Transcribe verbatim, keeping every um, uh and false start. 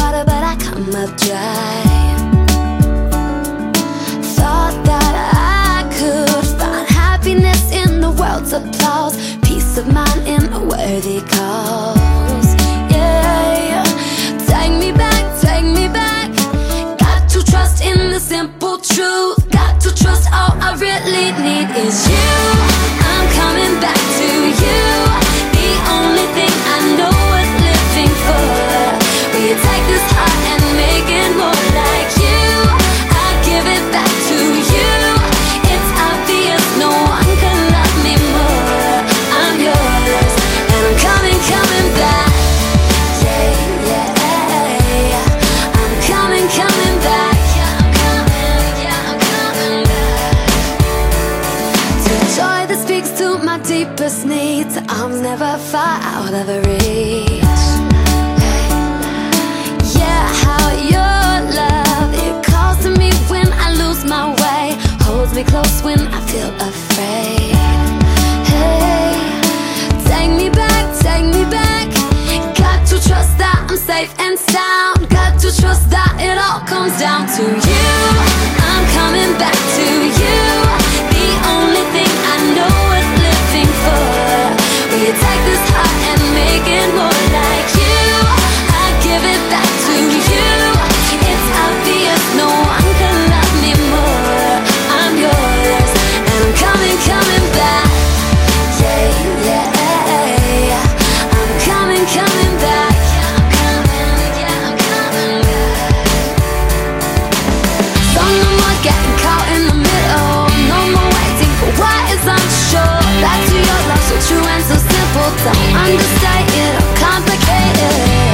water, but I come up dry. Thought that I could find happiness in the world's applause, peace of mind in a worthy cause. Yeah, take me back, take me back. Got to trust in the simple truth. Got to trust all I really need is you. I'm coming back to you, the only thing I know worth living for. Will you take this heart and make it more like you? I give it back to you. It's obvious no one can love me more. I'm yours, and I'm coming, coming back. Yeah, yeah, I'm coming, coming back. Yeah, I'm coming, yeah, I'm coming back. To joy that speaks to my deepest needs, I'm never far out of reach. Yeah, how your love, it calls to me when I lose my way, holds me close when I feel afraid. Hey, take me back, take me back. Got to trust that I'm safe and sound. Got to trust that it all comes down to you. I'm coming back to you, the only thing I know worth living for. Will you take this heart and make it more like you? I give it back to you. It's obvious no one can love me more. I'm yours, and I'm coming, coming back. Yeah, yeah, I'm coming, coming back. Yeah, I'm coming, yeah, I'm coming back. So no more getting caught in the middle, no more waiting for what is unsure. Back to your love, so true and so simple. Don't understate it or complicate it.